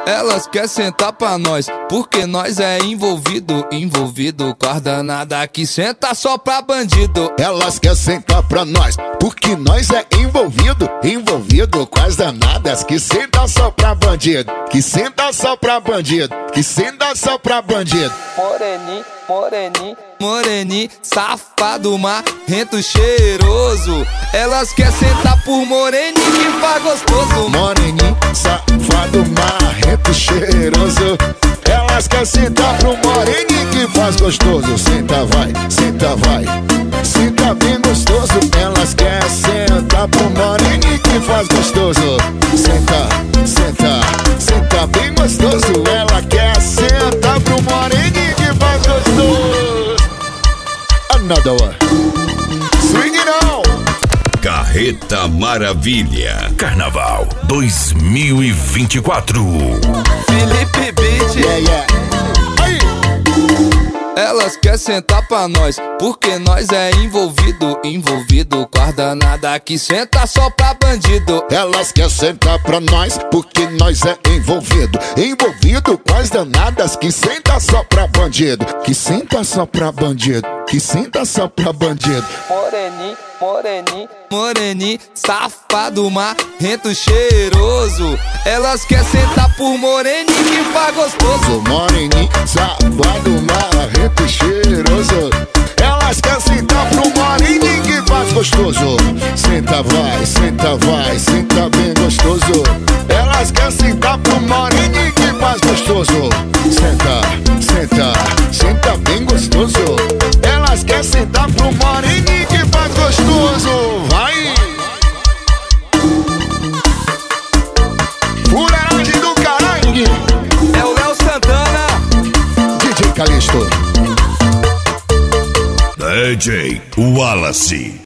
Elas querem sentar pra nós, porque nós é envolvido com as danadas que senta só pra bandido. Elas querem sentar pra nós, porque nós é envolvido com as danadas que senta só pra bandido, que senta só pra bandido, que senta só pra bandido. Moreninho, safado, marrento, cheiroso. Elas querem sentar por moreninho que faz gostoso. Moreninho, safado, marrento, cheiroso. Elas querem sentar pro moreninho que faz gostoso. Senta vai, senta vai, senta bem gostoso. Elas querem sentar pro moreninho que faz gostoso. Senta, senta, senta bem gostoso. Ela quer sentar pro moreninho que faz gostoso. Another one. Swing it on. Carreta Maravilha Carnaval 2024. Felipe Beat. Yeah. Aí. Elas querem sentar pra nós, porque nós é envolvido com as danadas que senta só pra bandido. Elas querem sentar pra nós, porque nós é envolvido com as danadas que senta só pra bandido, que senta só pra bandido, que senta só pra bandido. Moreninho, safado, marrento, cheiroso. Elas querem sentar por moreninho que faz gostoso. Moreninho, safado, marrento, cheiroso. Elas querem sentar pro moreninho que faz gostoso. Senta vai, senta vai, senta bem gostoso. Elas querem sentar pro moreninho que faz gostoso. Senta, senta, senta bem gostoso. Elas querem sentar pro moreninho que faz gostoso. Vai! Fuleiragem do caralho! É o Léo Santana, DJ Calixto, DJ Wallace.